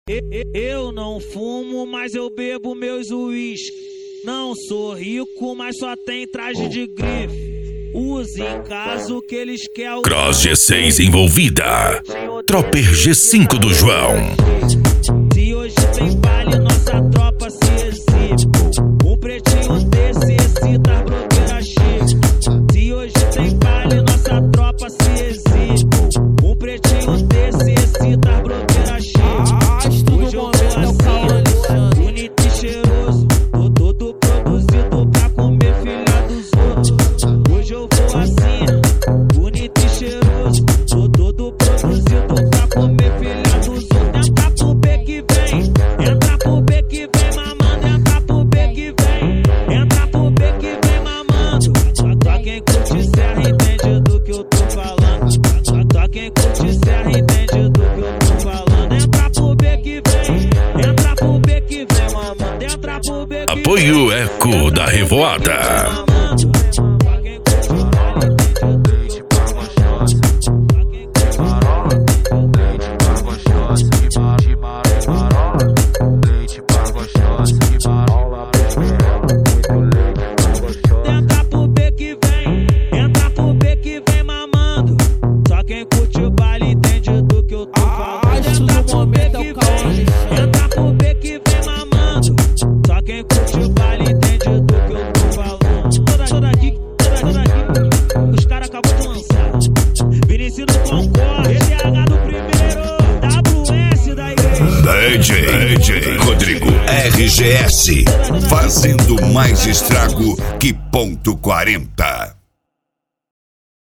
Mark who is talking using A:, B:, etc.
A: Eu não fumo, mas eu bebo meus uísque. Não sou rico, mas só tem traje de grife. Use em caso que eles querem.
B: Cross G6 envolvida. Tropper G5 do João.
A: Se hoje tem baile, nossa tropa se exibe. Um pretinho desse excita as blogueiras chique. Se hoje tem baile, nossa tropa se exibe. Um pretinho desse excita as blogueiras chique. Hoje eu vou assim, bonito e cheiroso. Tô todo produzido pra comer filha dos outros. Hoje eu vou assim, bonito e cheiroso. Tô todo produzido pra comer filha dos outros. Entra pro B que vem, entra pro B que vem mamando. Entra pro B que vem, entra pro B que vem mamando. Só quem curte serra entende do que eu tô falando. Só quem curte serra entende do que eu tô falando. Entra pro B que vem, entra pro B que vem mamando. Entra pro B que vem.
B: Apoio Eco da Revoada.
A: Entra pro B que vem, entra pro B que vem mamando. Só quem curte o baile entende do que eu tô falando. Entra pro B que vem, entra pro B que vem mamando. Só quem curte o baile entende do que eu tô falando. Toda aqui, os caras acabou de lançar. Vinicius do Concorde, TH do primeiro, WS da igreja.
B: DJ Rodrigo RGS, fazendo mais estrago que ponto 40.